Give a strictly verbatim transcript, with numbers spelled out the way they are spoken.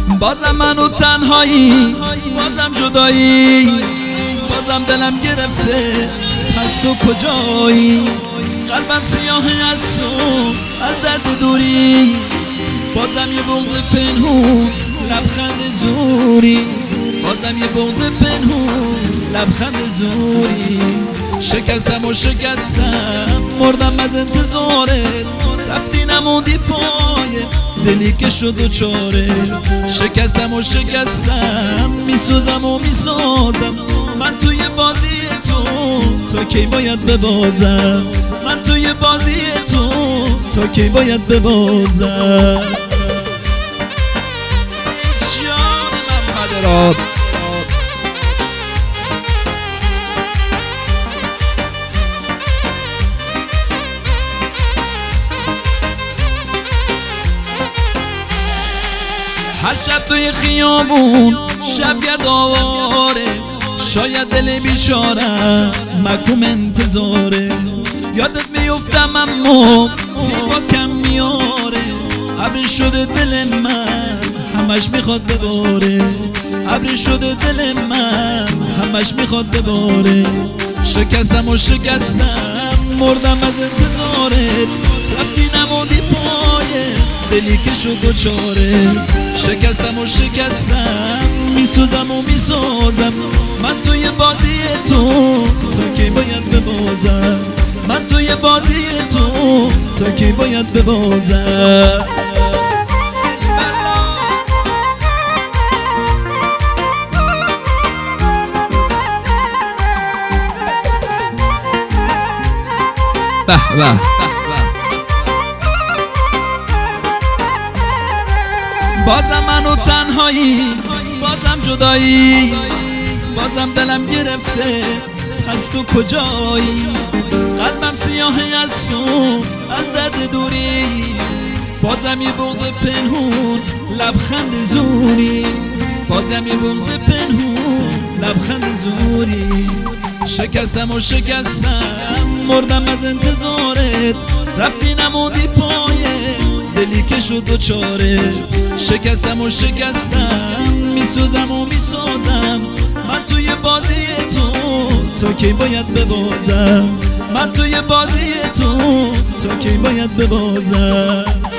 بازم منو تنهایی، بازم جدایی، بازم دلم گرفته از تو کجایی. قلبم سیاهه از تو، از درد دوری، بازم یه بغض پنهون لبخند زوری، بازم یه بغض پنهون لبخند زوری. شکستم و شکستم مردم از انتظارت، رفتی نموندی پای دلی که شد و چاره. شکستم و شکستم میسوزم و میسازم، من توی بازی تو تا کی باید ببازم، من توی بازی تو تا کی باید ببازم. جان محمد راد هر شب توی خیابون شبگرد آواره، شاید دل بیچارم مکروم انتظاره. یادت میفتم اما باز کم میاره، ابری شده دل من همش میخواد بباره، ابری شده دل من همش میخواد بباره. شکستم و شکستم مردم از انتظارت، رفتی نموندی پای دلی که شد و چاره. شکستم و شکستم میسوزم و میسازم، من توی بازی تو تا کی باید ببازم، من توی بازی تو تا کی باید ببازم. به به بازم منو تنهایی، بازم جدایی، بازم دلم گرفته از تو کجایی. قلبم سیاهه از تو، از درد دوری، بازم یه بغض پنهون لبخند زوری، بازم یه بغض پنهون لبخند زوری. شکستم و شکستم مردم از انتظارت، رفتی نموندی پای دلی که شد و چاره. شکستم و شکستم میسوزم و میسازم، من توی بازی تو تا کی باید ببازم، من توی بازی تو تا کی باید ببازم.